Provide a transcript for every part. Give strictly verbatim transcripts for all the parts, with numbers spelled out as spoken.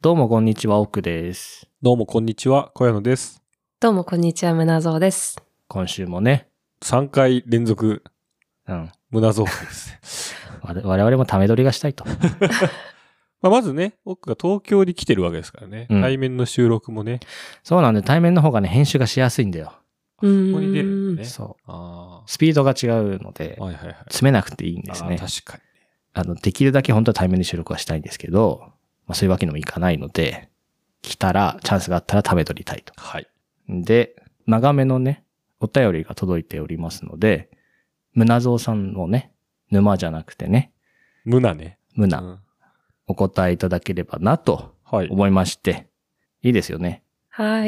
どうもこんにちは、奥です。 どうもこんにちは、小谷野です。 どうもこんにちは、むなぞうです。 今週もね、 さんかい連続、 うん、 むなぞう会ですね我々もため撮りがしたいと。 まあまずね、奥が東京に来てるわけですからね、うん、対面の収録もね。 そうなんで、対面の方がね、編集がしやすいんだよ。 ここに出るんだね。 そう。 あスピードが違うので、 はいはいはい、 詰めなくていいんですね。 確かに。 あの、できるだけ本当は対面で収録はしたいんですけど、まあそういうわけにもいかないので、来たら、チャンスがあったらため撮りたいと。 はい。 で、長めのね、お便りが届いておりますので、むなぞうさんのね、沼じゃなくてね、 むなね。 むな、うん、お答えいただければなと思いまして、はい、いいですよね。 はい。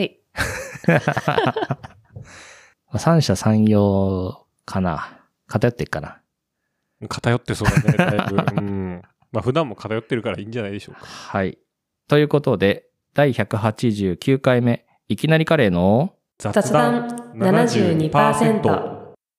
三者三様かな。偏ってっかな。 偏ってそうだね、だいぶ。うん。まあ普段も偏ってるからいいんじゃないでしょうか。 はい。ということで、だいひゃくはちじゅうきゅうかいめ、いきなりカレーの雑談 ななじゅうにパーセント。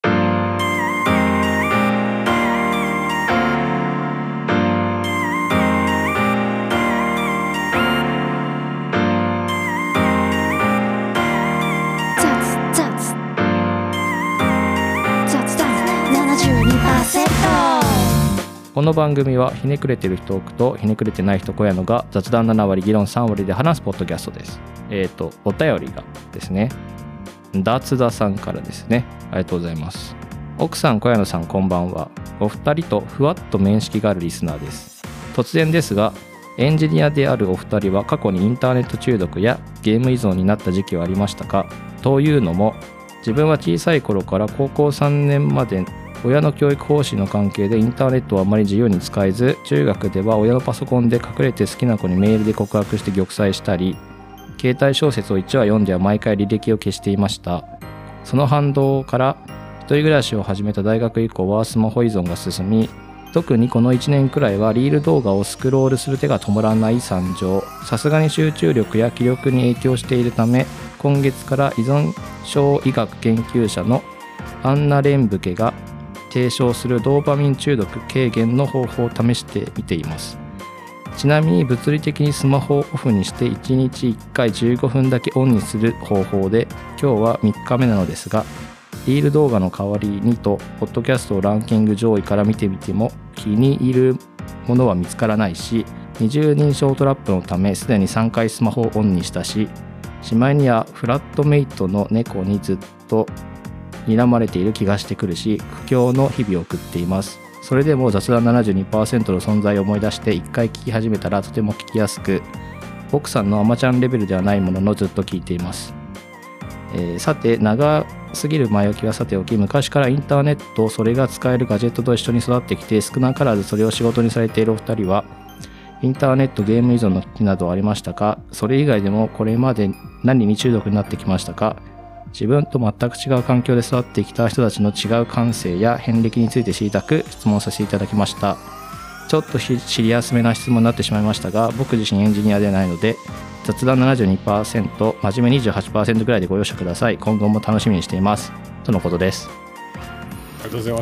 この番組はひねくれてる人奥とひねくれてない人小屋野が雑談ななわり議論さんわりで話すポッドキャストです。えっとお便りがですね、ダーツダさんからですね。ありがとうございます。奥さん小屋野さんこんばんは。お二人とふわっと面識があるリスナーです。突然ですが、エンジニアであるお二人は過去にインターネット中毒やゲーム依存になった時期はありましたか？というのも、自分は小さい頃から高校さんねんまで親の教育方針の関係でインターネットをあまり自由に使えず、中学では親のパソコンで隠れて好きな子にメールで告白して玉砕したり、携帯小説をいちわ読んでは毎回履歴を消していました。その反動から一人暮らしを始めた大学以降はスマホ依存が進み、特にこのいちねんくらいはリール動画をスクロールする手が止まらない惨状。さすがに集中力や気力に影響しているため、今月から依存症医学研究者のアンナ・レンブケが提唱するドーパミン中毒軽減の方法を試してみています。ちなみに物理的にスマホをオフにしていちにちいっかいじゅうごふんだけオンにする方法で、今日はみっかめなのですが、リール動画の代わりにとポッドキャストをランキング上位から見てみても気に入るものは見つからないし、二重認証トラップのためすでにさんかいスマホをオンにしたし、しまいにはフラットメイトの猫にずっと睨まれている気がしてくるし、苦境の日々を送っています。それでも雑談 ななじゅうにパーセント の存在を思い出していっかい聞き始めたらとても聞きやすく、奥さんのアマちゃんレベルではないもののずっと聞いています。えー、さて、長すぎる前置きはさておき、昔からインターネット、それが使えるガジェットと一緒に育ってきて、少なからずそれを仕事にされているお二人は、インターネット、ゲーム依存の危機などありましたか？それ以外でもこれまで何に中毒になってきましたか？自分と全く違う環境で育ってきた人たちの違う感性や遍歴について知りたく質問させていただきました。ちょっとシリアスめな質問になってしまいましたが、僕自身エンジニアではないので、雑談 ななじゅうにパーセント、真面目 にじゅうはちパーセント ぐらいでご容赦ください。今後も楽しみにしています。とのことです。 ありがとうございます。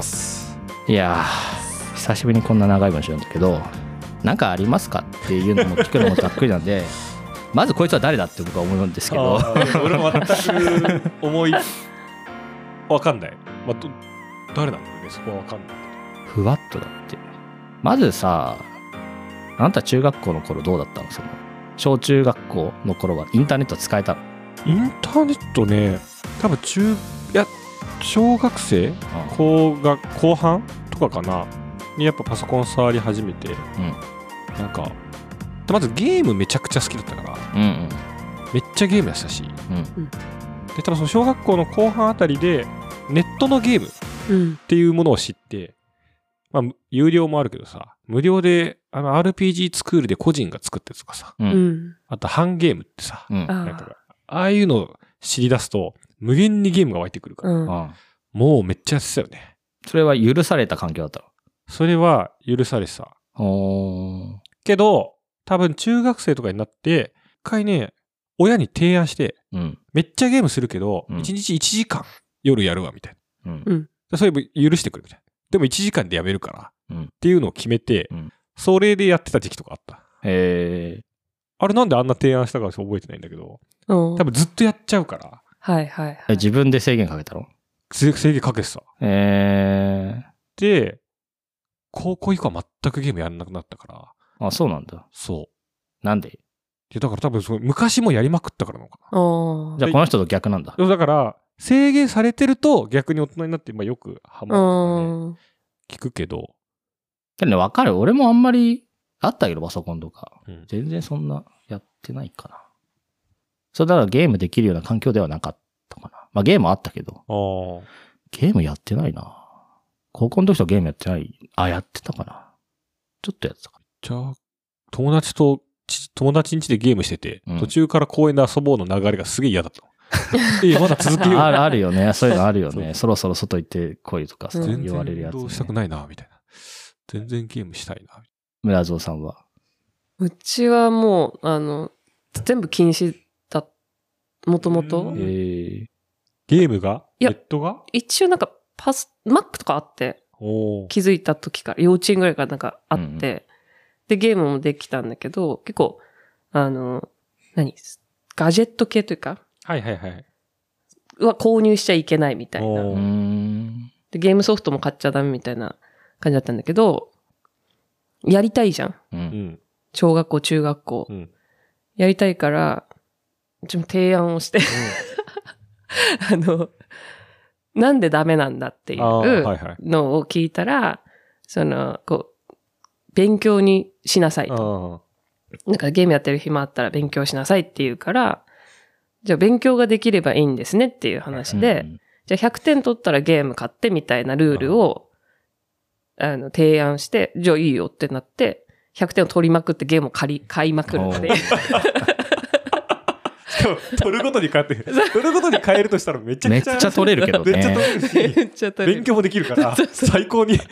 いやー、久しぶりにこんな長い文章なんだけど、なんかありますかっていうのも聞くのもざっくりなんで、まずこいつは誰だって僕は思うんですけど、 俺も全く思いわかんない、まあ、誰なんだろうね、そこはわかんない。 ふわっとだって、まずさ、あなた中学校の頃どうだったの？その小中学校の頃はインターネット使えたの？ インターネットね、多分中いや小学生、高学後半とかかなにやっぱパソコン触り始めて、うん、なんかまずゲームめちゃくちゃ好きだったから、うんうん、めっちゃゲームやったし、うん、で多分その小学校の後半あたりでネットのゲームっていうものを知って、まあ有料もあるけどさ、無料であの アールピージー スクールで個人が作ってるとかさ、うん、あとハンゲームってさ、うん、なんかああいうのを知り出すと無限にゲームが湧いてくるから、うん、もうめっちゃやってたよね。 それは許された環境だったの？ それは許されてた。けど多分中学生とかになって一回ね、親に提案して、うん、めっちゃゲームするけど、うん、いちにちいちじかん夜やるわみたいな、うん、そういえば許してくれみたいな。でもいちじかんでやめるから、うん、っていうのを決めて、うん、それでやってた時期とかあった。 へー。 あれなんであんな提案したか覚えてないんだけど、 うん。 多分ずっとやっちゃうから、 はいはいはい。 え自分で制限かけたの？ 制限かけてた。 えで、高校以降は全くゲームやらなくなったから。 ー、あ、そうなんだ。 そう。 なんで？ いやだから多分その昔もやりまくったからなのかな。 あじゃあこの人と逆なんだ。 だから制限されてると逆に大人になって、まあ、よくハあ。 マるとかうん。 ね聞くけど、 けどね、わかる。俺もあんまりあったけど、パソコンとか。 うん全然そんなやってないかな。それだからゲームできるような環境ではなかったかな。まあゲームあったけど、 ああ。 ゲームやってないな。高校の時とゲームやってない。あ、やってたかな。ちょっとやってたかじゃあ、友達と、ち友達ん家でゲームしてて、 うん途中から公園で遊ぼうの流れがすげえ嫌だったの。え、まだ続けよう。 な。ある、あるよね。そういうのあるよそうね。そろそろ外行って来いとかさ、 うん言われるやつ、 全然運動したくね。 ないな、みたいな。全然ゲームしたいな。 村蔵さんは。 うちはもう、あの、全部禁止だ、もともとう。んえー、 ゲームがいやネットが一応なんかパス、Mac とかあって、 おー気づいた時から、幼稚園ぐらいからなんかあって、 うんうんで、ゲームもできたんだけど、結構、あの、何ガジェット系というか、 はいはいはい。 は購入しちゃいけないみたいな。 うーおーん。 で、ゲームソフトも買っちゃダメみたいな感じだったんだけど、やりたいじゃん。 う。 うんん。 小学校、中学校。 うん。 やりたいから、うちも提案をして、あの、なんでダメなんだっていあーはいうはい。 のを聞いたら、その、こう、勉強にしなさいと。 あなんかゲームやってる暇あったら勉強しなさいって言うから、じゃあ勉強ができればいいんですねっていう話で、 うんじゃあひゃくてん取ったらゲーム買ってみたいなルールを、あの、提案して、じゃあいいよってなって、ひゃくてんを取りまくってゲームを借り、買いまくるっていう。 しかも、取るごとに変えて、取るごとに変えるとしたらめちゃくちゃ。 めっちゃ取れるけどねめっちゃ取れるし、 めっちゃ取れる勉強もできるから、最高に。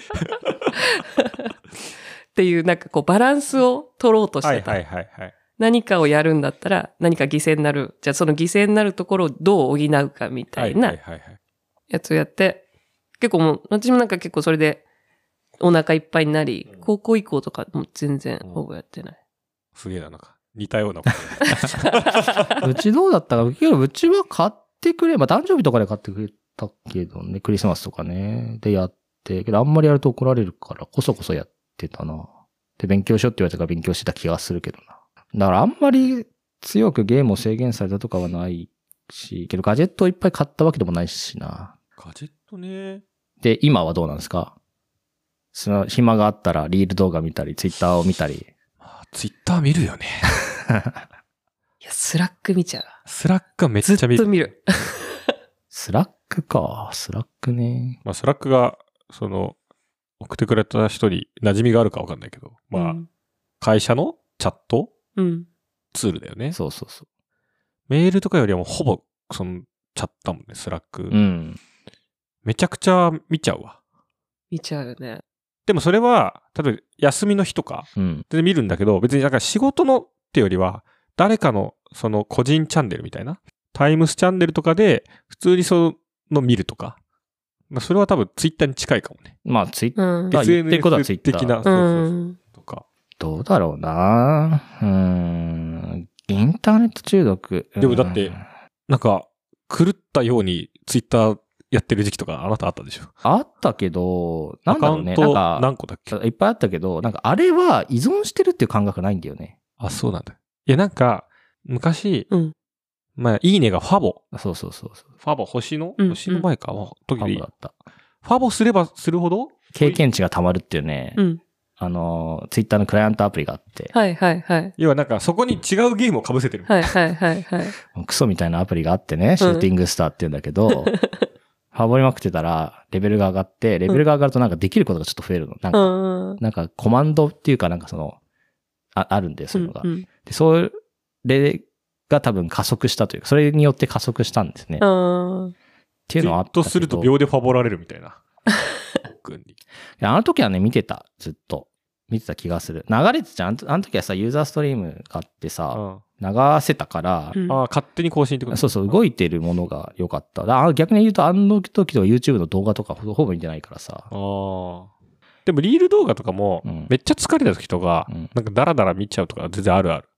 っていう、なんかこうバランスを取ろうとしてた。 はいはいはいはい。 何かをやるんだったら何か犠牲になる。じゃあその犠牲になるところをどう補うかみたいはないはいはいはい。 やつをやって、結構もう、私もなんか結構それでお腹いっぱいになり、高校以降とかもう全然ほぼやってない。 すげえな、なんか。似たようなこと。 うちどうだったか、うちは買ってくれ、まあ誕生日とかで買ってくれたけどね、クリスマスとかね、でやって、けどあんまりやると怒られるから、こそこそやってたな。で、勉強しようって言われたから勉強してた気がするけどな。だからあんまり強くゲームを制限されたとかはないし、けどガジェットをいっぱい買ったわけでもないしな。 ガジェットね。 で、今はどうなんですか？その暇があったらリール動画見たり、ツイッターを見たり。 ツイッター見るよね。 いや、スラック見ちゃう。 スラックがめっちゃ見る。 ずっと見る。 スラックか。スラックね。 まあ、スラックが、その、送ってくれた人に馴染みがあるかわかんないけど、まあ、 うん。 会社のチャットうん。 ツールだよね。 そうそうそメールとかよりはもうほぼ、その、チャットだもんね、スラック。 う。うん。 めちゃくちゃ見ちゃうわ。 見ちゃうよね。 でもそれは、例えば休みの日とかうん。 で見るんだけど、別になんか仕事のってよりは、誰かのその個人チャンネルみたいな、タイムスチャンネルとかで、普通にその見るとか、まあそれは多分ツイッターに近いかもね。 まあ、ツイッター、 うん。 あ言ってることはツイッター的な、 うそうそうそう。 ん。 とか。 どうだろうな。うーん。インターネット中毒。 でもだってうんなんか、狂ったようにツイッターやってる時期とかあなたあったでしょ？ あったけど、なんだろうね。 アカウントなんか、 何個だっけ？ いっぱいあったけど、なんかあれは依存してるっていう感覚ないんだよね。 あ、そうなんだ。いや、なんか、昔、 うん。 まあ、いいねがファボ。 そうそうそうそう。 ファボ、星の、 うん星の前か、まあ時でいいハブだった。 ファボすればするほど経験値が溜まるっていうね、 うん。 あの、ツイッターのクライアントアプリがあって、 はいはいはい。 要はなんかそこに違うゲームを被せてる。 はいはいはいはい。 クソみたいなアプリがあってね、シューティングスターって言うんだけど、ファボりまくってたら、レベルが上がって、レベルが上がるとなんかできることがちょっと増えるの。なんうか、 ん。 なんかコマンドっていうかなんかその、ああるんで、そういうのが。 うん。 で、それが多分加速したというか、それによって加速したんですね。っうん。 ていうのはあったけど。 とすると秒でファボられるみたいな。僕にいやあの時はね、見てた、ずっと。見てた気がする。流れてた、あのあの時はさ、ユーザーストリームがあってさ、流せたから、 うんああ、勝手に更新ってことそうそう、動いてるものが良かった。だあ逆に言うと、あの時とか YouTube の動画とかほほぼ見てないからさ。 ああ。でもリール動画とかもうん、 めっちゃ疲れた時とか、 うんなんかダラダラ見ちゃうとか全然あるある。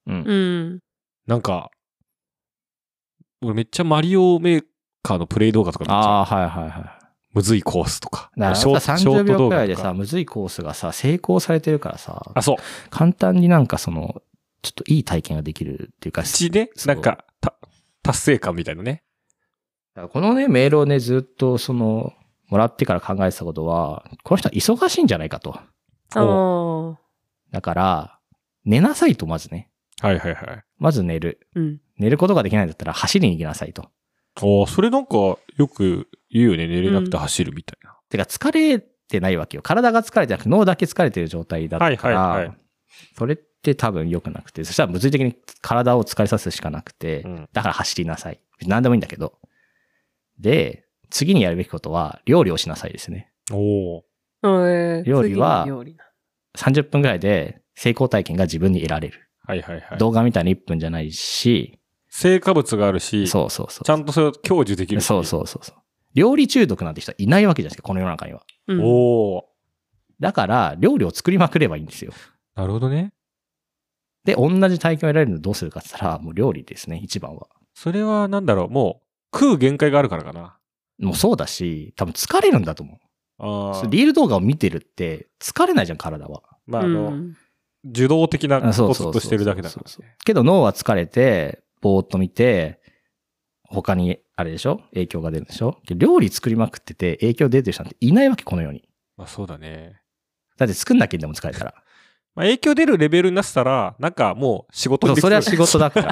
うん。 うん。 なんか、俺めっちゃマリオメーカーのプレイ動画とか見ちゃう。 ああ、はいはいはい。 むずいコースとか。 だからさんじゅうびょうくらいでさ、むずいコースがさ、成功されてるからさ、 あ、そう。 簡単になんかその、ちょっといい体験ができるっていうか、 口で、なんか、た、達成感みたいなね。 このね、メールをね、ずっとその、もらってから考えてたことは、この人は忙しいんじゃないかと。 あだから、寝なさいと、まずね。 はいはいはい。 まず寝る。 うん。 寝ることができないんだったら走りに行きなさいと。 ああ、それなんかよく言うよね。寝れなくて走るみたいな。 うん、てか疲れてないわけよ。体が疲れてなくて脳だけ疲れてる状態だったから、はいはいはい、それって多分良くなくて、そしたら物理的に体を疲れさせるしかなくて、うん、だから走りなさい。何でもいいんだけど。で、次にやるべきことは料理をしなさいですね。 おー。 料理はさんじゅっぷんぐらいで成功体験が自分に得られる。 はいはいはい。 動画みたいにいっぷんじゃないし、 成果物があるし、 そうそうそう。 ちゃんとそれを享受できるし。 そうそうそうそう。料理中毒なんて人はいないわけじゃないですか、この世の中には。 うん、 おー。 だから、料理を作りまくればいいんですよ。 なるほどね。 で、同じ体験を得られるのどうするかって言ったら、もう料理ですね、一番は。 それはなんだろう、もう、食う限界があるからかな。 もうそうだし、多分疲れるんだと思う。 ああ。 リール動画を見てるって、疲れないじゃん、体は。 まあ、あの、うん、受動的なこととしてるだけだからね。 けど脳は疲れて、ぼーっと見て、他に、あれでしょ影響が出るんでしょ料理作りまくってて影響出てる人なんていないわけ、この世に。 まあそうだね。 だって作んなきゃいいんだもん、疲れたら。 まあ影響出るレベルになってたら、なんかもう仕事にできる。 それは仕事だから。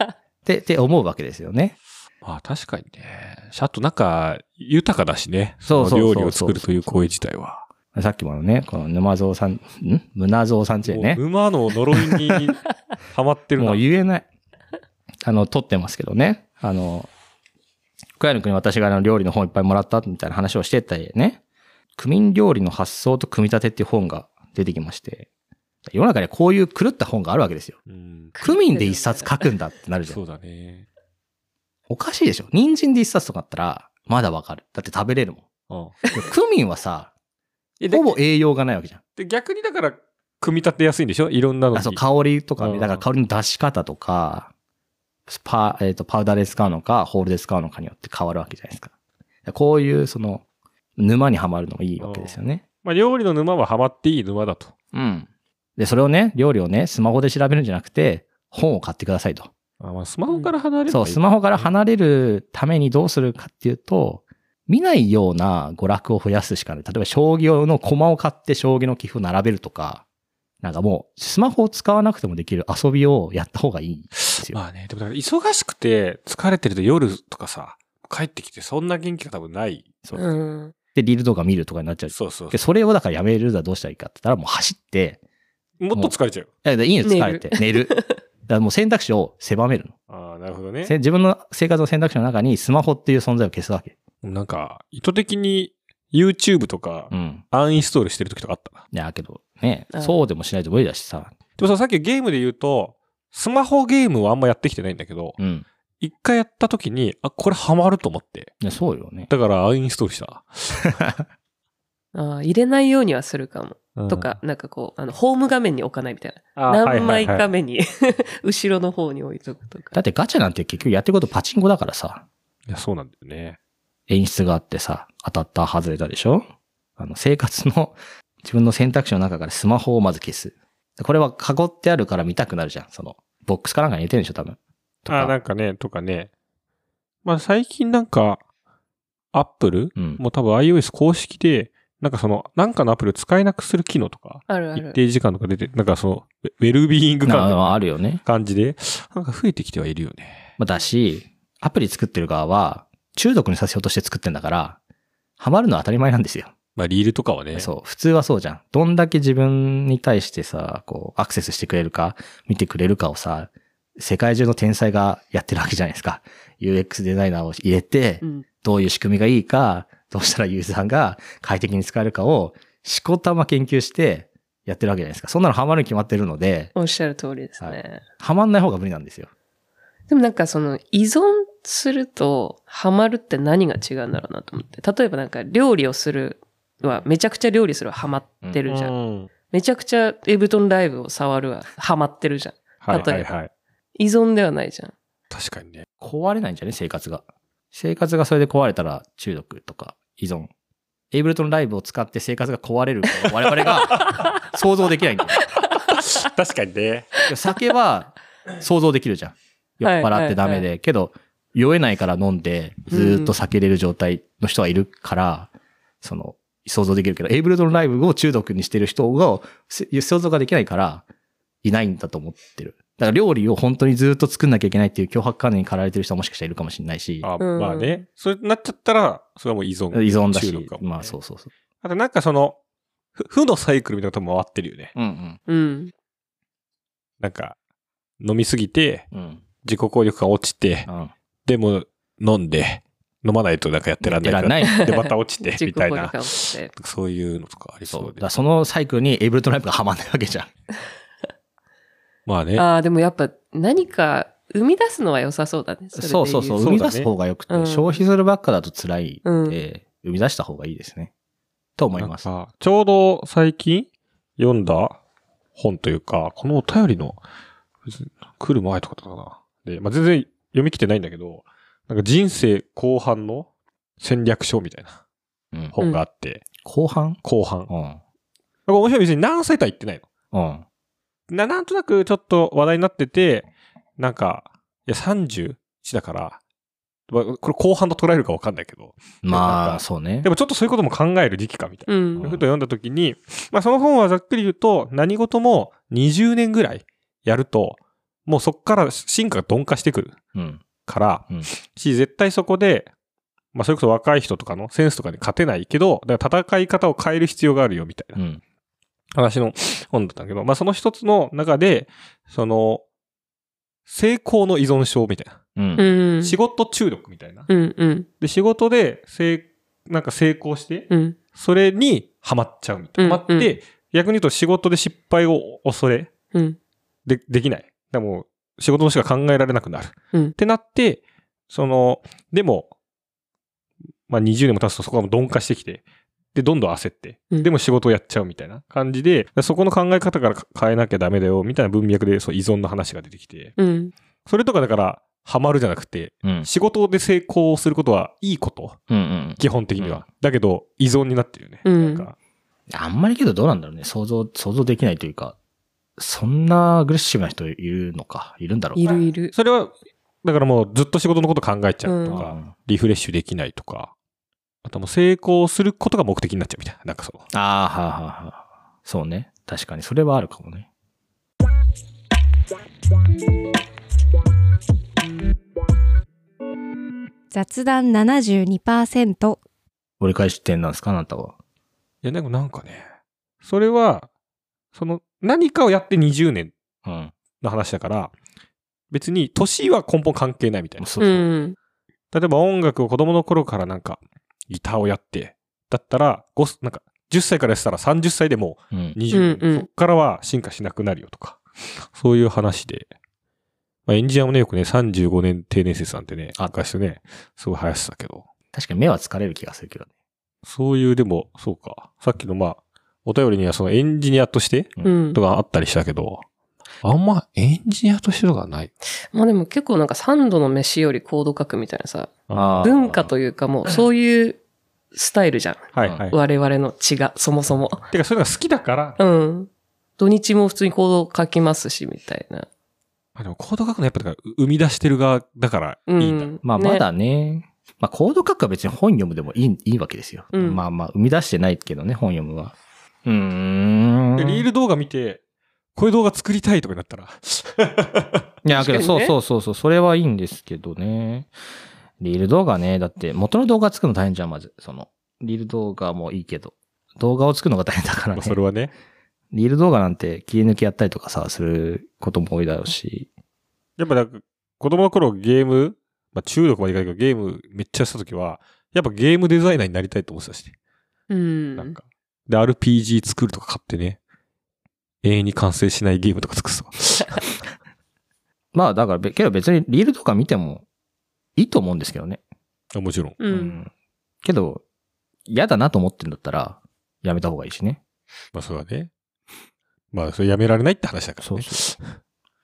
って、って思うわけですよね。 まあ確かにね。あとなんか、豊かだしね。 そうそうそう。 料理を作るという行為自体は。 さっきもね、この沼蔵さん、ん胸蔵さんちでね。 馬の呪いにハマってるな。 もう言えない。あの、撮ってますけどね。あの、小屋の国私があの料理の本いっぱいもらったみたいな話をしてたりね。区民料理の発想と組み立てっていう本が出てきまして。世の中にはこういう狂った本があるわけですよ。うん、区民で一冊書くんだってなるじゃん。 そうだね。 おかしいでしょ。人参で一冊とかあったら、まだわかる。だって食べれるもん。うん、区民はさ、ほぼ栄養がないわけじゃん。 で逆にだから、組み立てやすいんでしょいろんなのに。 あ、そう、香りとかね。だから香りの出し方とか、パ, えー、とパウダーで使うのか、ホールで使うのかによって変わるわけじゃないですか。こういう、その、沼にはまるのもいいわけですよね。 まあ、料理の沼ははまっていい沼だと。 うん。で、それをね、料理をね、スマホで調べるんじゃなくて、本を買ってくださいと。 あ、まあ、スマホから離れる、うん、 そう、スマホから離れるためにどうするかっていうと、見ないような娯楽を増やすしかない。例えば、将棋の駒を買って将棋の棋譜を並べるとか、なんかもう、スマホを使わなくてもできる遊びをやった方がいいですよ。 まあね、でもだから忙しくて疲れてると夜とかさ、帰ってきてそんな元気が多分ない。 そう。うん、で、リール動画見るとかになっちゃう。 そうそうそう。 で、それをだからやめるだどうしたらいいかって言ったらもう走って、 もっと疲れちゃう。 いや、いいの疲れて。寝る。寝る。だからもう選択肢を狭めるの。 ああ、なるほどね。 自分の生活の選択肢の中にスマホっていう存在を消すわけ。 なんか、意図的に YouTube とか、アンインストールしてる時とかあったな。 いや、けど、ね、そうでもしないと無理だしさ。 でもさ、さっきゲームで言うと、スマホゲームはあんまやってきてないんだけど、うん。一回やった時に、あ、これハマると思って。 いや、そうよね。 だからアンインストールした。 ああ、入れないようにはするかも。うん、とか、なんかこう、あの、ホーム画面に置かないみたいな。何枚か目に、はいはいはい、後ろの方に置いとくとか。 だってガチャなんて結局やってることパチンコだからさ。 いや、そうなんだよね。 演出があってさ、当たった外れたでしょ？あの、生活の自分の選択肢の中からスマホをまず消す。これは囲ってあるから見たくなるじゃん。その、ボックスかなんかに入れてるんでしょ、多分。 ああ、なんかね、とかね。まあ最近なんか、アップル、うん、もう多分 iOS 公式で、なんかその、なんかのアプリを使えなくする機能とか、 あるある。 一定時間とか出て、なんかその、ウェルビーイング感があるよね。 感じで、なんか増えてきてはいるよね。 まあだし、アプリ作ってる側は、中毒にさせようとして作ってんだから、ハマるのは当たり前なんですよ。 まあリールとかはね。 そう。普通はそうじゃん。どんだけ自分に対してさ、こう、アクセスしてくれるか、見てくれるかをさ、世界中の天才がやってるわけじゃないですか。ユーエックス デザイナーを入れて、うん、どういう仕組みがいいか、どうしたらユーザーが快適に使えるかを、しこたま研究してやってるわけじゃないですか。そんなのハマるに決まってるので。 おっしゃる通りですね。はい、 ハマんない方が無理なんですよ。 でもなんかその依存するとハマるって何が違うんだろうなと思って。例えばなんか料理をするはめちゃくちゃ料理するはハマってるじゃん。うん、めちゃくちゃエイブトンライブを触るはハマってるじゃん。 はい例えばはいはい。 依存ではないじゃん。 確かにね。 壊れないんじゃね生活が。生活がそれで壊れたら中毒とか依存。エイブルトンライブを使って生活が壊れる我々が想像できないんだよ。 確かにね。 酒は想像できるじゃん。酔っ払ってダメで。 はいはいはけど、酔えないから飲んで、ずーっと酒入れる状態の人はいるから、うん、その、想像できるけど、エイブルトンライブを中毒にしてる人が、想像ができないから、いないんだと思ってる。だから料理を本当にずっと作んなきゃいけないっていう脅迫観念に駆られてる人はもしかしたらいるかもしれないし。 あ、まあね。それになっちゃったら、それはもう依存。 依存だし。 中毒かもね、 まあそうそうそう。 あとなんかその、負のサイクルみたいなのも回ってるよね。 うんうん。うん。 なんか、飲みすぎて、 うん、 自己効力が落ちて、うん、でも飲んで、飲まないとなんかやってらんないから。 やってらんない。 で、また落ちて、みたいな。 自己効力そういうのとかありそうで。 そう。だからそのサイクルにエイブルトンライブがはまんないわけじゃん。 まあね。 ああ、でもやっぱ何か生み出すのは良さそうだね。それでそうそうそう。生み出す方が良くて、 うん、 消費するばっかだと辛いんで、 うん、 生み出した方がいいですね。と思います。 ちょうど最近読んだ本というか、このお便りの来る前とかだったかな。で、まあ、全然読み切ってないんだけど、なんか人生後半の戦略書みたいな本があって。うん、 後半後半。 うん。 面白い。別に何歳とは言ってないの。 うん。な、なんとなくちょっと話題になってて、なんか、いやさんじゅういちだから、これ後半と捉えるか分かんないけど。 まあ、そうね。 でもちょっとそういうことも考える時期かみたいな。 うん。 ふと読んだ時に、まあその本はざっくり言うと、何事もにじゅうねんぐらいやると、もうそこから進化が鈍化してくる。 うん。 から、 うん、 し、絶対そこで、まあそれこそ若い人とかのセンスとかに勝てないけど、だから戦い方を変える必要があるよみたいな話の本だったんだけど、まあその一つの中で、その、成功の依存症みたいな。 うん、 仕事中毒みたいな。 うんうん、 で、仕事で成、なんか成功して、 うん、 それにハマっちゃうみたいな。ハマって、うん、逆に言うと仕事で失敗を恐れ、 うん、 で、できない。でも仕事のしか考えられなくなる。 うん、 ってなって、その、でも、まあにじゅうねんも経つとそこが鈍化してきて、で、どんどん焦って、 うん、 でも仕事をやっちゃうみたいな感じで、そこの考え方から変えなきゃダメだよ、みたいな文脈でそう依存の話が出てきて、 うん、 それとかだから、ハマるじゃなくて、うん、仕事で成功することはいいこと。 うんうん、 基本的には、うん。だけど、依存になってるよね。 うん、 なんかあんまりけどどうなんだろうね。想像、想像できないというか、そんなアグレッシブな人いるのか。いるんだろういるいる。 それは、だからもうずっと仕事のこと考えちゃうとか、うん、リフレッシュできないとか、あともう成功することが目的になっちゃうみたいな。なんかそう。 ああ、はあはあはあ。そうね。確かに。それはあるかもね。 雑談 ななじゅうにパーセント。 折り返し点なんですかあなたは。 いや、でもなんかね、それは、その何かをやってにじゅうねんの話だから、うん、別に年は根本関係ないみたいな。 そうそう、うん、 例えば音楽を子供の頃からなんかギターをやって、だったら、なんかじゅっさいからやってたらさんじゅっさいでもにじゅうねん、うん、そっからは進化しなくなるよとか、そういう話で。まあ、エンジニアもね、よくね、さんじゅうごねん定年説なんてね、昔ね、すごい流行ってたけど。 確かに目は疲れる気がするけどね。 そういう、でも、そうか。さっきのまあ、お便りにはそのエンジニアとして、うん、とかあったりしたけど、あんまエンジニアとしてとかない。 まあでも結構なんか三度の飯よりコード書くみたいなさ、文化というかもうそういうスタイルじゃん。 はいはい。 我々の血が、そもそも。 てか、それが好きだから。 うん。土日も普通にコード書きますし、みたいな。 あ、でもコード書くのやっぱだから生み出してる側だからいいんだ。うん、 まあまだね。ねまあコード書くは別に本読むでもいい、いいわけですよ。 うん、 まあまあ生み出してないけどね、本読むは。うーん。 でリール動画見て、こういう動画作りたいとかになったら。 いや、けどそうそうそうそう、それはいいんですけどね。リール動画ね、だって元の動画作るの大変じゃん、まず。その、リール動画もいいけど、動画を作るのが大変だからね。 それはね。 リール動画なんて切り抜きやったりとかさ、することも多いだろうし。 やっぱなんか、子供の頃ゲーム、まあ中毒までいかないけど、ゲームめっちゃしたときは、やっぱゲームデザイナーになりたいと思ってたしね。 うん。 なんか。で、アールピージー 作るとか買ってね、永遠に完成しないゲームとか作ってた。 まあだから、けど別にリールとか見てもいいと思うんですけどね。 あ、もちろん。 うん。うん、 けど、嫌だなと思ってんだったら、やめた方がいいしね。 まあそうだね。まあそれやめられないって話だからね。 そうそう。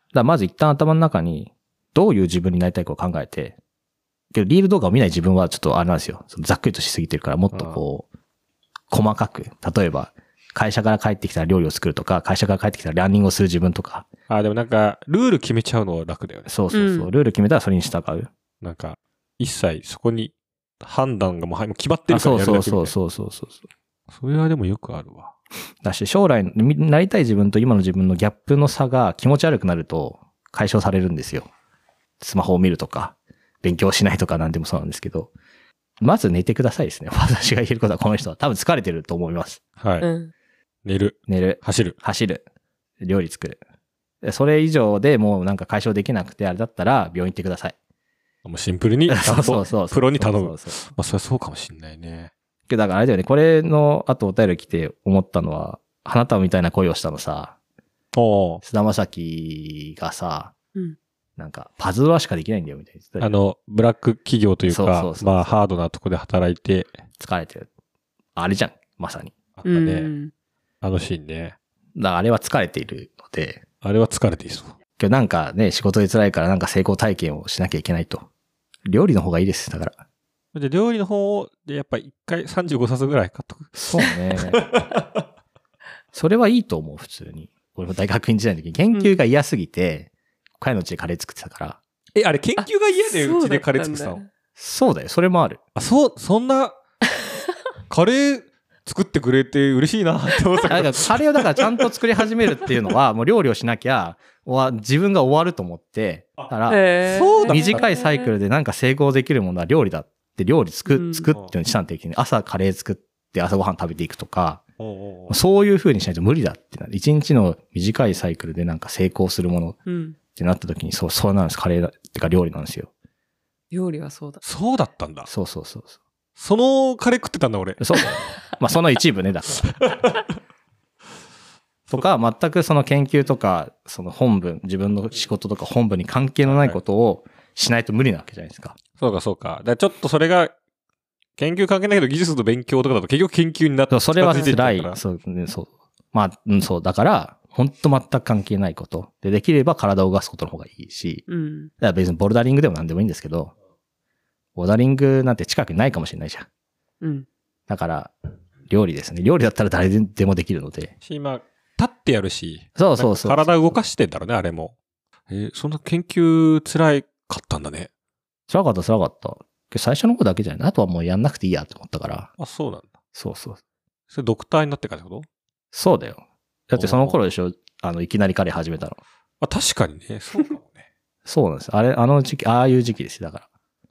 らまず一旦頭の中にどういう自分になりたいかを考えて、けどリール動画を見ない自分はちょっとあれなんですよ。そのざっくりとしすぎてるからもっとこう、細かく、例えば会社から帰ってきたら料理を作るとか、会社から帰ってきたらランニングをする自分とか。 ああ、でもなんか、ルール決めちゃうのは楽だよね。 そうそうそう。 うん、 ルール決めたらそれに従う。 なんか、一切そこに判断がもう決まってるからやるだけみたいな。 そうそうそうそうそうそう。 それはでもよくあるわ。 だし、将来なりたい自分と今の自分のギャップの差が気持ち悪くなると解消されるんですよ。スマホを見るとか、勉強しないとかなんでもそうなんですけど。まず寝てくださいですね。私が言えることはこの人は多分疲れてると思います。 はい。 うん、 寝る。 寝る。 走る。 走る。料理作る。それ以上でもうなんか解消できなくてあれだったら病院行ってください。 もうシンプルに、 そうそうそう。 プロに頼む。 そうそうそう。 まあそれはそうかもしんないね。 だからあれだよね、これの後お便り来て思ったのは、花束みたいな恋をしたのさ、 お菅田将暉がさ、 うん、 なんかパズドラしかできないんだよみたいな。 あの、ブラック企業というか、 そうそうそうそうまあハードなとこで働いて。 疲れてる。あれじゃん、まさに。 あったね。 うん、 あのシーンね。 だからあれは疲れているので。 あれは疲れていそう。 けどなんかね、仕事で辛いからなんか成功体験をしなきゃいけないと。料理の方がいいです、だから。 で、料理の方を、で、やっぱ一回さんじゅうごさつぐらい買っとく。 そうね。それはいいと思う、普通に。俺も大学院時代の時に研究が嫌すぎて、彼のうちでカレー作ってたから。 え、あれ研究が嫌でうちでカレー作ってたの？ そうだよ、それもある。 あ、そう、そんな、カレー作ってくれて嬉しいなって思ったけど。 なんかカレーをだからちゃんと作り始めるっていうのは、もう料理をしなきゃ、自分が終わると思って、だから、 そうだ短いサイクルでなんか成功できるものは料理だって料理作、うん、作っていうのにしたん的に朝カレー作って朝ごはん食べていくとか、おうおうそういう風にしないと無理だってなる。一日の短いサイクルでなんか成功するものってなった時に、そう、そうなんです。カレーだってか料理なんですよ。 料理はそうだ。 そうだったんだ。 そうそうそうそう。 そのカレー食ってたんだ俺。 そうだよ。まあその一部ね、だから。とか、全くその研究とか、その本文、自分の仕事とか本文に関係のないことをしないと無理なわけじゃないですか。 そうかそうか。だからちょっとそれが、研究関係ないけど技術の勉強とかだと結局研究になってそれは辛い。そう、ね、そう。まあ、うん、そう。だから、本当全く関係ないこと。で、できれば体を動かすことの方がいいし、うん、だから別にボルダリングでも何でもいいんですけど、ボルダリングなんて近くにないかもしれないじゃん。うん。だから、料理ですね。料理だったら誰でもできるので。 今、立ってやるし。 そうそうそう。 体動かしてんだろうね、あれも。えー、そんな研究辛かったんだね。 辛かった、辛かった。最初の方だけじゃない。あとはもうやんなくていいやって思ったから。 あ、そうなんだ。 そうそう。 それドクターになってからってこと？ そうだよ。だってその頃でしょ、あの、いきなりカレー始めたの。 あ、確かにね。そうかもね。 そうなんです。あれ、あの時期、ああいう時期です。だから。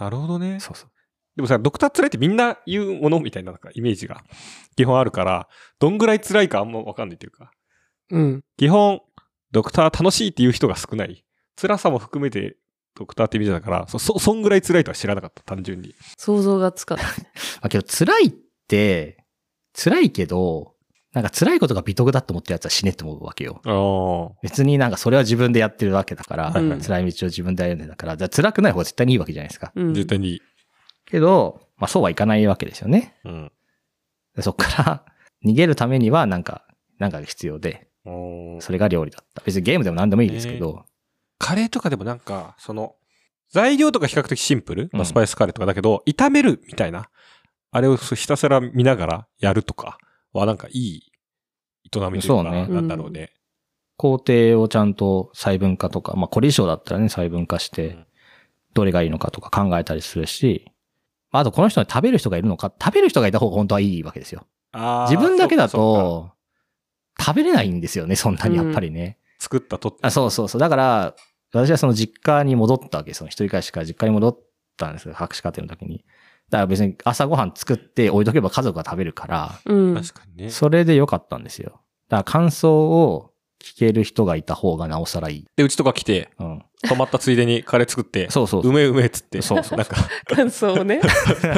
なるほどね。 そうそう。 でもさ、ドクター辛いってみんな言うものみたいななんかイメージが基本あるから、どんぐらい辛いかあんまわかんないっていうか。 うん。 基本、ドクター楽しいっていう人が少ない。辛さも含めてドクターって意味だから、そ、そ、そんぐらい辛いとは知らなかった、単純に。 想像がつかない。 あ、けど辛いって、辛いけど、なんか辛いことが美徳だと思ってるやつは死ねって思うわけよ。別になんかそれは自分でやってるわけだから、うん、辛い道を自分で歩んでだから、じゃあ辛くない方が絶対にいいわけじゃないですか。 うん、絶対にいい。 けど、まあそうはいかないわけですよね。うん、そっから逃げるためにはなんか、なんかが必要で、それが料理だった。別にゲームでも何でもいいですけど。 ね、カレーとかでもなんか、その、材料とか比較的シンプル、まあ、スパイスカレーとかだけど、うん、炒めるみたいな、あれをひたすら見ながらやるとかはなんかいい営みというか、なんだろうね。うん、 工程をちゃんと細分化とか、まあこれ以上だったらね、細分化して、どれがいいのかとか考えたりするし、あとこの人に食べる人がいるのか、食べる人がいた方が本当はいいわけですよ。自分だけだと、食べれないんですよね、そんなにやっぱりね。 うん、作ったとって。 あ、そうそうそう。だから、私はその実家に戻ったわけです。その一人暮らしから実家に戻ったんですよ、博士課程の時に。だから別に朝ごはん作って置いとけば家族が食べるから、 うん、 確かにね。 それで良かったんですよ。だから感想を聞ける人がいた方がなおさらいい。 で、うちとか来て、うん、泊まったついでにカレー作って、 そうそうそう。 うめうめっつって、 そうそう。 なんか感想をね。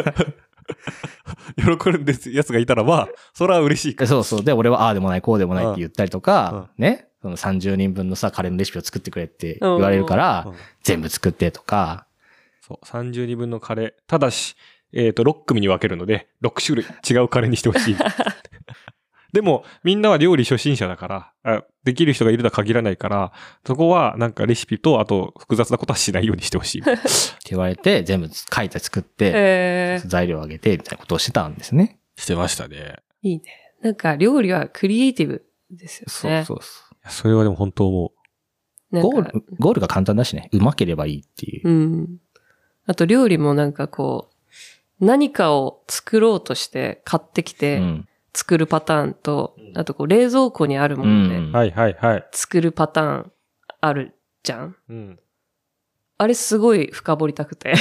喜んでるやつがいたらまあ、それは嬉しいから。 そうそう。で、俺はああでもない、こうでもないって言ったりとか、うん、ね。そのさんじゅうにんぶんのさ、カレーのレシピを作ってくれって言われるから、うん、全部作ってとか。 そう、さんじゅうにんぶんのカレー。ただし、えっと、ろっ組に分けるので、ろく種類違うカレーにしてほしい。 でも、みんなは料理初心者だから、あできる人がいるとは限らないから、そこはなんかレシピと、あと複雑なことはしないようにしてほしい。って言われて、全部書いて作って、 えー、 材料をあげて、みたいなことをしてたんですね。 してましたね。 いいね。なんか料理はクリエイティブですよね。 そうそうそう。 それはでも本当思う。ゴール、ゴールが簡単だしね。うまければいいっていう。 うん。あと料理もなんかこう、何かを作ろうとして買ってきて作るパターンと、うん、あとこう冷蔵庫にあるもので作るパターンあるじゃん。うん、あれすごい深掘りたくて。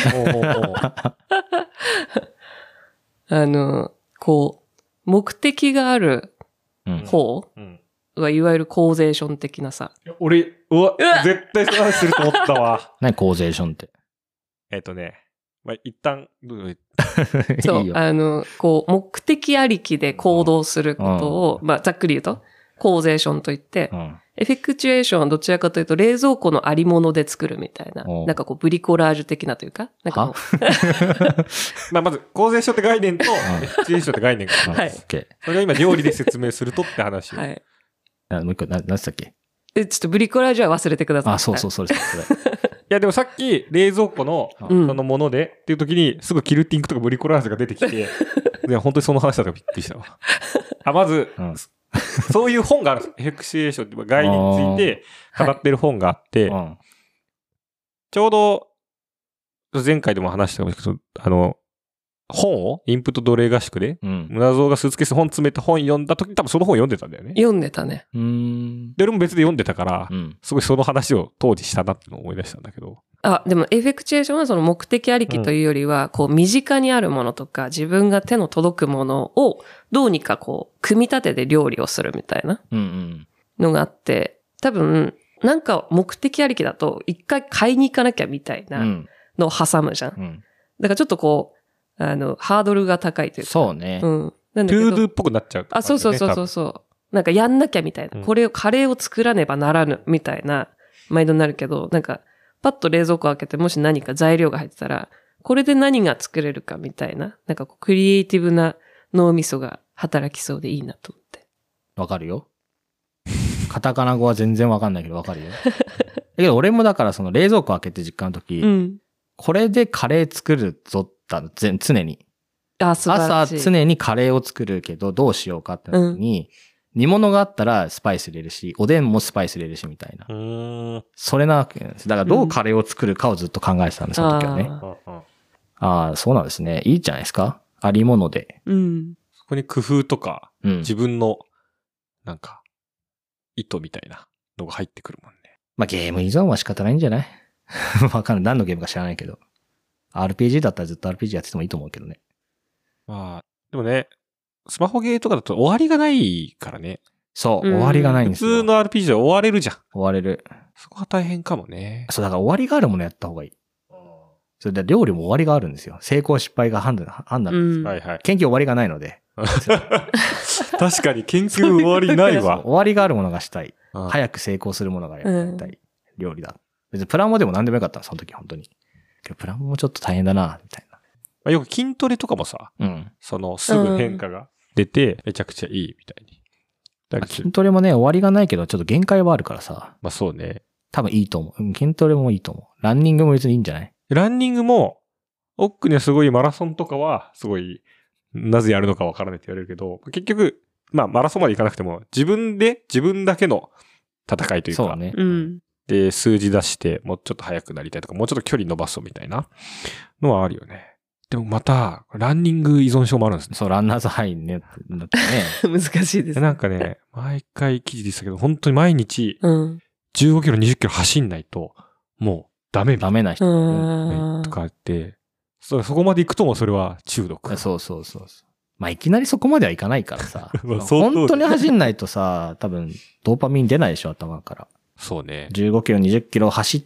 あの、こう、目的がある方はいわゆるコーゼーション的なさ。 俺、うわ、絶対その話すると思ったわ。 何コーゼーションって。 えっとね、まあ、一旦、どうそう、いいあの、こう、目的ありきで行動することを、うん、まあ、ざっくり言うと、コーゼーションといって、うん、エフェクチュエーションはどちらかというと、冷蔵庫のありもので作るみたいな、なんかこう、ブリコラージュ的なというか、なんかもう。 まあ、まず、コーゼーションって概念と、エフェクチュエーションって概念がある。はい。それを今、料理で説明するとって話を。はい。 もう一個、な、何したっけ？ え、ちょっとブリコラージュは忘れてください。 あ、そうそう、そうです。 いやでもさっき冷蔵庫のそのものでっていう時にすぐキルティングとかブリコラージュが出てきて、いや本当にその話だったらびっくりしたわ。あ、まず、うん、そういう本があるんです。エフェクチュエーションって概念について語ってる本があって、はい、ちょうど前回でも話したんですけど、あの、本をインプット奴隷合宿で、うん、村蔵がスーツケース本詰めた本読んだ時に多分その本読んでたんだよね。 読んでたね。 うーん。 で、俺も別で読んでたから、うん、すごいその話を当時したなってのを思い出したんだけど。 あ、でもエフェクチュエーションはその目的ありきというよりは、うん、こう身近にあるものとか自分が手の届くものをどうにかこう組み立てて料理をするみたいなのがあって、多分なんか目的ありきだと一回買いに行かなきゃみたいなのを挟むじゃん。うん、だからちょっとこう、あの、ハードルが高いというか。 そうね。 うん。 なんだけど。トゥードゥっぽくなっちゃう、ね。 あ、そうそうそうそう。なんかやんなきゃみたいな、うん。これを、カレーを作らねばならぬみたいなマインドになるけど、なんか、パッと冷蔵庫開けてもし何か材料が入ってたら、これで何が作れるかみたいな、なんかこうクリエイティブな脳みそが働きそうでいいなと思って。 わかるよ。カタカナ語は全然わかんないけどわかるよ。だけど俺もだからその冷蔵庫開けて実家の時、うん、これでカレー作るぞって常に。 あ、素晴らしい。 朝常にカレーを作るけどどうしようかって時に、うん、煮物があったらスパイス入れるし、おでんもスパイス入れるしみたいな。それなわけなんです。だからどうカレーを作るかをずっと考えてたんです、その時はね。ああ、そうなんですね。いいじゃないですか。ありもので。 うん。 そこに工夫とか、うん、自分のなんか意図みたいなのが入ってくるもんね。 まあゲーム依存は仕方ないんじゃない？わかんない。何のゲームか知らないけど。アールピージー だったらずっと アールピージー やっててもいいと思うけどね。 まあ、でもね、スマホゲーとかだと終わりがないからね。 そう、終わりがないんですよ。 普通の アールピージー は終われるじゃん。 終われる。 そこは大変かもね。 そう、だから終わりがあるものやった方がいい。それで料理も終わりがあるんですよ。成功失敗が判断、判断です、うん。はいはい。研究終わりがないので。 確かに研究終わりないわ。 終わりがあるものがしたい。早く成功するものがやりたい。料理だ。別にプラモでも何でもよかったの、その時本当に。プラモもちょっと大変だな、みたいな。 まあ、よく筋トレとかもさ、うん、そのすぐ変化が出てめちゃくちゃいいみたいに。 だから筋トレもね、終わりがないけど、ちょっと限界はあるからさ。 まあそうね。 多分いいと思う。筋トレもいいと思う。ランニングも別にいいんじゃない？ ランニングも、奥にはすごいマラソンとかは、すごい、なぜやるのかわからないって言われるけど、結局、まあマラソンまで行かなくても、自分で、自分だけの戦いというか、 そうね。 うん。 で、数字出して、もうちょっと速くなりたいとか、もうちょっと距離伸ばそうみたいなのはあるよね。でもまた、ランニング依存症もあるんですね。 そう、ランナーズハイね。だってね。難しいですね。 なんかね、毎回記事でしたけど、本当に毎日、じゅうごキロ、にじゅっキロ走んないと、もうダメみたいな。 ダメな人、 ね。とかって、そ、そこまで行くともそれは中毒。 そうそうそう。まあ、いきなりそこまではいかないからさ。本当に走んないとさ、多分、ドーパミン出ないでしょ、頭から。 そうね。 じゅうごキロ、にじゅっキロ走って、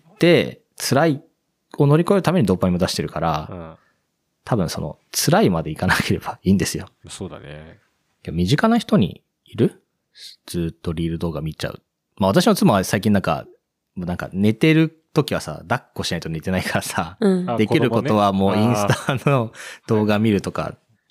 辛いを乗り越えるためにドーパミンも出してるから、うん、多分その、辛いまでいかなければいいんですよ。 そうだね。 身近な人にいる？ずっとリール動画見ちゃう。まあ私の妻は最近なんか、なんか寝てる時はさ、抱っこしないと寝てないからさ、うん、できることはもうインスタの動画見るとかっ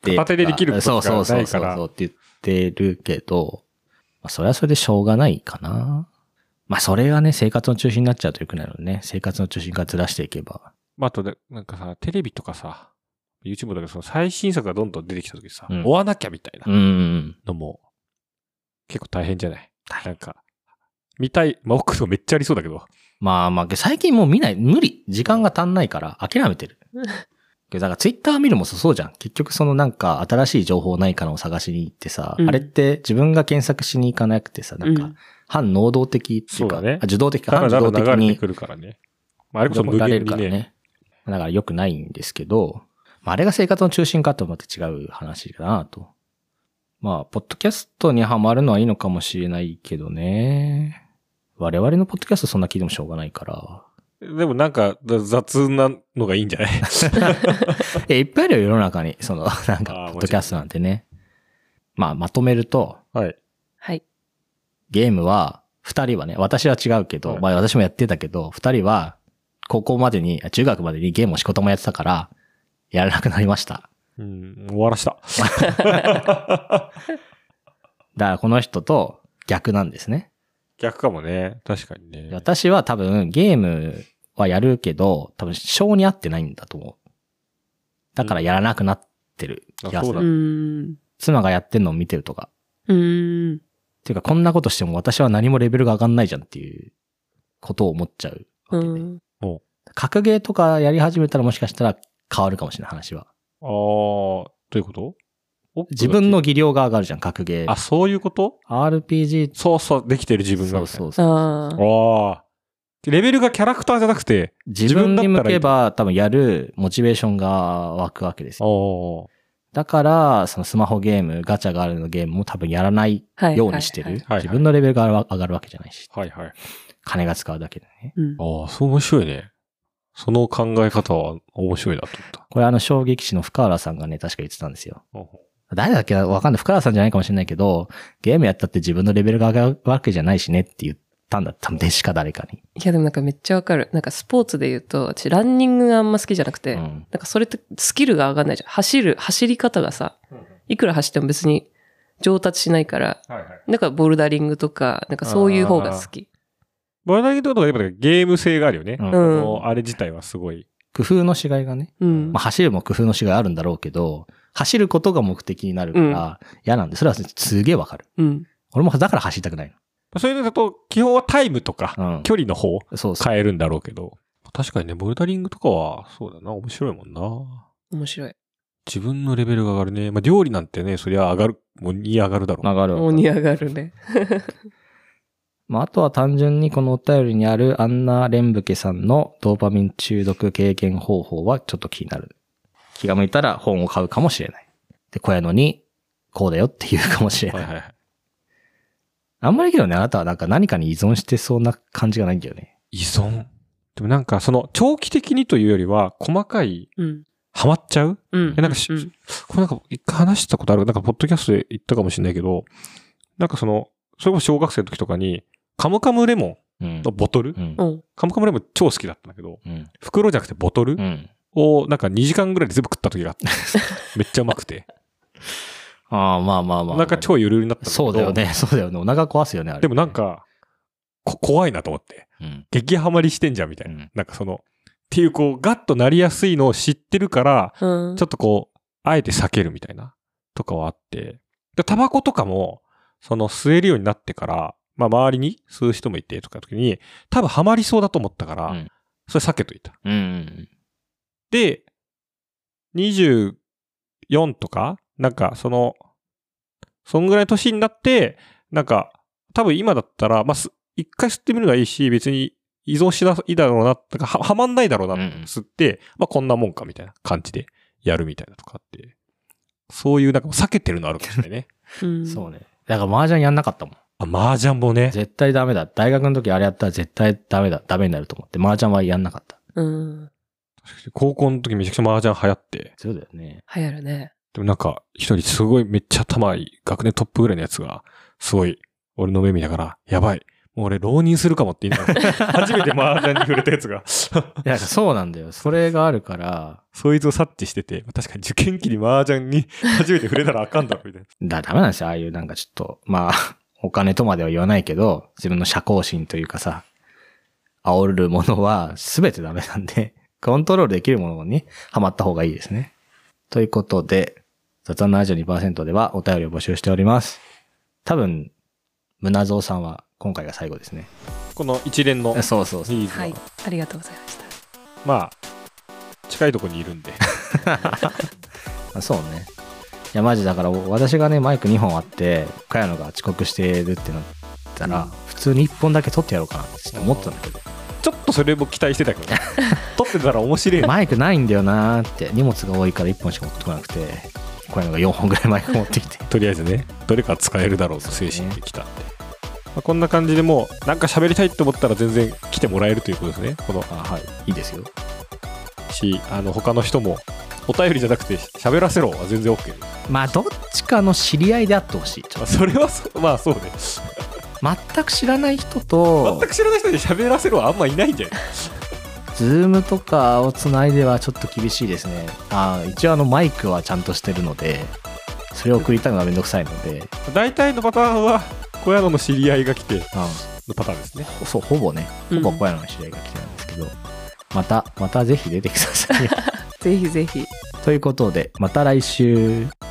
て。 片手でできることがないから。 そうそうそうそうって言ってるけど、まあ、それはそれでしょうがないかな。まあそれがね、生活の中心になっちゃうとよくないのでね、生活の中心からずらしていけば。 まああとで、なんかさ、テレビとかさ、YouTube だけどその最新作がどんどん出てきた時さ、うん、追わなきゃみたいなのも結構大変じゃない、うん、なんか、見たい、まあ奥とめっちゃありそうだけど。 まあまあ、最近もう見ない、無理。時間が足んないから諦めてる。だからツイッター見るもそうじゃん。結局そのなんか新しい情報ないかのを探しに行ってさ、うん、あれって自分が検索しに行かなくてさ、なんか反能動的っていうか、うん、ね、受動的か反受動的に。 流れてくるからね。まあ、あれこそ無限にね。ねだから良くないんですけど、まあ、あれが生活の中心かと思って違う話かなと。まあ、ポッドキャストにハマるのはいいのかもしれないけどね。我々のポッドキャストそんな聞いてもしょうがないから。 でもなんか雑なのがいいんじゃないいっぱいあるよ世の中に、その、なんか、ポッドキャストなんてね。まあ、まとめると、 はい。 はい。 ゲームは、二人はね、私は違うけど、はい、まあ私もやってたけど、二人は、高校までに、中学までにゲームも仕事もやってたから、やらなくなりました。 うん、終わらした。 だからこの人と逆なんですね。 逆かもね。確かにね。 私は多分ゲームはやるけど、多分性に合ってないんだと思う。だからやらなくなってる気がする。うん、妻がやってんのを見てるとか。 うーん。 っていうかこんなことしても私は何もレベルが上がんないじゃんっていうことを思っちゃうわけで。うん、格ゲーとかやり始めたらもしかしたら変わるかもしれない話は。 ああ、どういうこと？ 自分の技量が上がるじゃん、格ゲー。 あ、そういうこと？ アールピージー。 そうそう、できてる自分が。 そうそうそう。 ああ。レベルがキャラクターじゃなくて、 自分に向けば多分やるモチベーションが湧くわけですよ。だから、そのスマホゲーム、ガチャがあるのゲームも多分やらないようにしてる。はいはいはい、自分のレベルが上がるわけじゃないし。 はいはい。 金が使うだけでね。 うん、 ああ、そう面白いね。その考え方は面白いなと思った。 これあの、衝撃士の深原さんがね、確か言ってたんですよ。誰だっけわかんない。深原さんじゃないかもしれないけど、ゲームやったって自分のレベルが上がるわけじゃないしねって言ったんだ。多分弟子か誰かに。 いやでもなんかめっちゃわかる。なんかスポーツで言うと、私ランニングがあんま好きじゃなくて、うん、なんかそれってスキルが上がんないじゃん。走る、走り方がさ、いくら走っても別に上達しないから、はいはい、だからボルダリングとか、なんかそういう方が好き。 ボルダリングとかやっぱゲーム性があるよね。うん、あれ自体はすごい。 工夫のしがいがね。うん、まあ走るも工夫のしがいあるんだろうけど、走ることが目的になるから嫌なんで、それはすげえわかる。うん、俺もだから走りたくないの。 そういうのだと、基本はタイムとか、うん、距離の方、変えるんだろうけど。確かにね、ボルダリングとかは、そうだな、面白いもんな。 面白い。 自分のレベルが上がるね。まあ、料理なんてね、そりゃ上がる、もうに上がるだろう。 上がる。 もうに上がるね。 まあ、あとは単純にこのお便りにあるアンナ・レンブケさんのドーパミン中毒軽減方法はちょっと気になる。気が向いたら本を買うかもしれない。で、小屋のに、こうだよって言うかもしれない。はいはい、あんまりけどね、あなたはなんか何かに依存してそうな感じがないんだよね。 依存？でもなんかその長期的にというよりは細かい、うん、ハマっちゃう、うん、なんか、うん、これなんか一回話したことある、なんかポッドキャストで言ったかもしれないけど、なんかその、それこそ小学生の時とかに、カムカムレモンのボトル、うん、カムカムレモン超好きだったんだけど、うん、袋じゃなくてボトル、うん、をなんかにじかんぐらいで全部食った時があって、めっちゃうまくて。 ああ、まあまあまあ。 お腹超ゆるゆるになったんだけど。 そうだよね、そうだよね。お腹壊すよね、あれ、ね。 でもなんか、こ怖いなと思って。うん、激ハマりしてんじゃんみたいな。うん、なんかその、っていうこう、ガッとなりやすいのを知ってるから、うん、ちょっとこう、あえて避けるみたいな、とかはあって。で、タバコとかも、その吸えるようになってから、まあ周りに吸う人もいてとかの時に、多分ハマりそうだと思ったから、うん、それ避けといた。うんうん、で、にじゅうよんとかなんかその、そんぐらいの年になって、なんか、多分今だったら、まあ、一回吸ってみるのはいいし、別に依存しないだろうな、とか、は、はまんないだろうな、吸って、うん、まあこんなもんかみたいな感じでやるみたいなとかあって、そういうなんか避けてるのあるかもしれないね。 うん、そうね。だから麻雀やんなかったもん。 あ、麻雀もね。 絶対ダメだ。大学の時あれやったら絶対ダメだ。ダメになると思って、麻雀はやんなかった。うん。 高校の時めちゃくちゃ麻雀流行って。 そうだよね。 流行るね。 でもなんか、一人すごいめっちゃ頭いい、学年トップぐらいのやつが、すごい、俺の目見ながら、やばい、 もう俺浪人するかもって言いながら初めて麻雀に触れたやつがいやそうなんだよ。それがあるからそいつを察知してて、確かに受験期に麻雀に初めて触れたらあかんだろみたいな。だダメなんですよ。ああいうなんかちょっとまあお金とまでは言わないけど自分の社交心というかさ、煽るものは全てダメなんで、コントロールできるものにハマった方がいいですね。ということで雑談 ななじゅうにパーセント ではお便りを募集しております。多分胸蔵さんは今回が最後ですね。 この一連のそうそうそう、 はい、ありがとうございました。 まあ近いところにいるんでそうね。いやマジだから私がねマイクにほんあって茅野が遅刻してるってなったら、うん、普通にいっぽんだけ取ってやろうかなって思ったんだけど、 ちょっとそれも期待してたけど取ってたら面白い。 マイクないんだよなーって、荷物が多いからいっぽんしか持ってこなくて、茅野がよんほんぐらいマイク持ってきてとりあえずねどれか使えるだろうと精神で来たんで、まあ、こんな感じでもうなんか喋りたいって思ったら全然来てもらえるということですね。このあはいいいですよし、あの他の人もお便りじゃなくて喋らせろは全然 OK です。 まあどっちかの知り合いであってほしい。 まあ、それはまあそうね全く知らない人と全く知らない人で喋らせろはあんまいないんじゃないズームとかをつないではちょっと厳しいですね。あ一応あのマイクはちゃんとしてるのでそれを送りたいのがめんどくさいので、 大体のパターンは小屋野の知り合いが来てのパターンですね。 そうほぼねほぼ小屋野の知り合いが来てるんですけど、うん、またまたぜひ出てくださいぜひぜひ。 ということでまた来週。